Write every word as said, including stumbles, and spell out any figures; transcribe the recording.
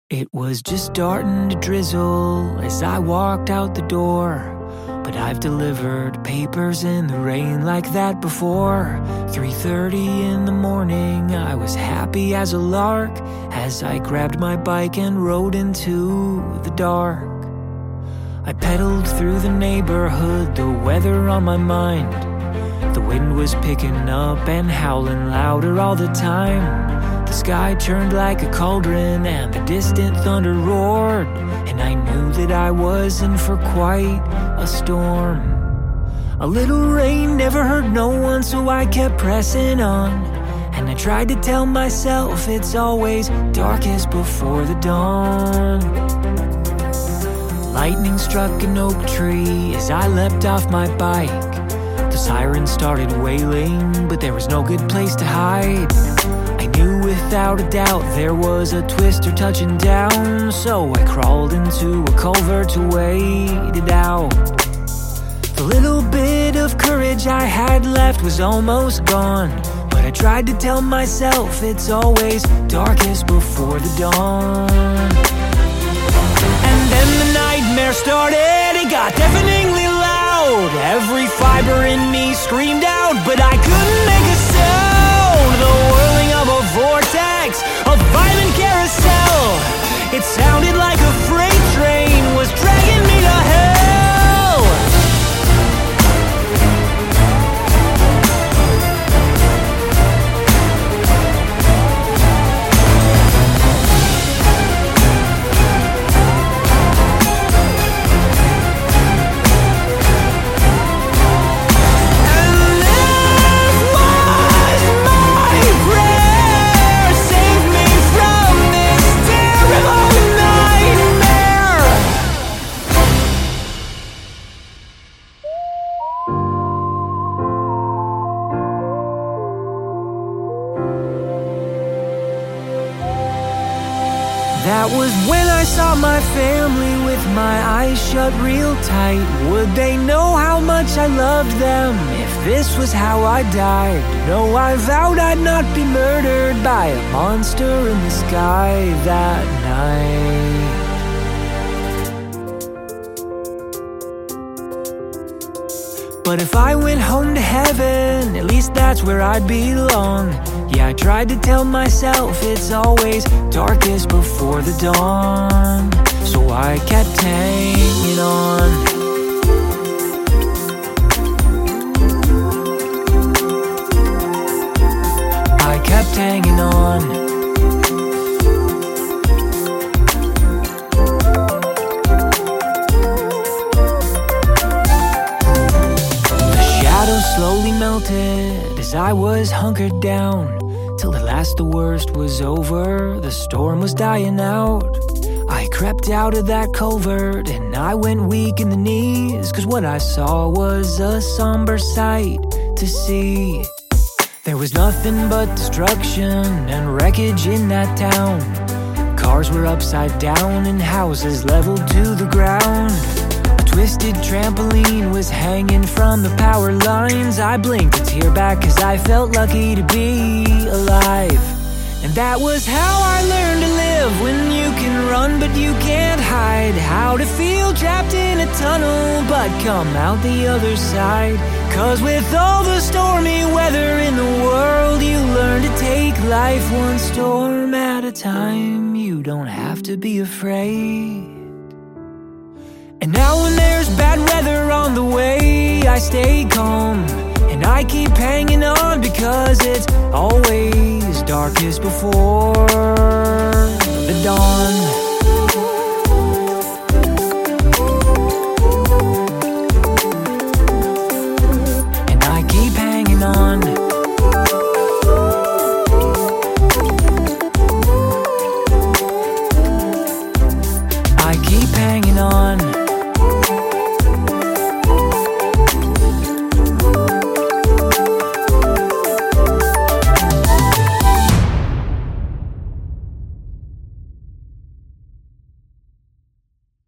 It was just starting to drizzle as I walked out the door, but I've delivered papers in the rain like that before. three thirty in the morning, I was happy as a lark as I grabbed my bike and rode into the dark. I pedaled through the neighborhood, the weather on my mind. The wind was picking up and howling louder all the time. The sky turned like a cauldron and the distant thunder roared, and I knew that I was in for quite a storm. A little rain never hurt no one, so I kept pressing on, and I tried to tell myself it's always darkest before the dawn. Lightning struck an oak tree as I leapt off my bike. The siren started wailing, but there was no good place to hide. I knew without a doubt there was a twister touching down, so I crawled into a culvert to wait it out. The little bit of courage I had left was almost gone, but I tried to tell myself it's always darkest before the dawn. And then the nightmare started, it got deafeningly loud. Every fiber in me screamed out, but I couldn't make a sound. The whirling of a vortex, a violent carousel. It sounded like a freight train was dragging me to hell. That was when I saw my family with my eyes shut real tight. Would they know how much I loved them if this was how I died? No, I vowed I'd not be murdered by a monster in the sky that night. But if I went home to heaven, at least that's where I'd belong. Yeah, I tried to tell myself it's always darkest before the dawn, so I kept hanging on. I kept hanging on. The shadows slowly melted as I was hunkered down, till at last the worst was over, the storm was dying out. I crept out of that culvert and I went weak in the knees, cause what I saw was a somber sight to see. There was nothing but destruction and wreckage in that town. Cars were upside down and houses leveled to the ground. A twisted trampoline was hanging from the power lines. I blinked a tear back cause I felt lucky to be alive. And that was how I learned to live, when you can run but you can't hide. How to feel trapped in a tunnel but come out the other side. Cause with all the stormy weather in the world, you learn to take life one storm at a time. You don't have to be afraid. And now when there's bad weather on the way, I stay calm and I keep hanging on, because it's always darkest before the dawn.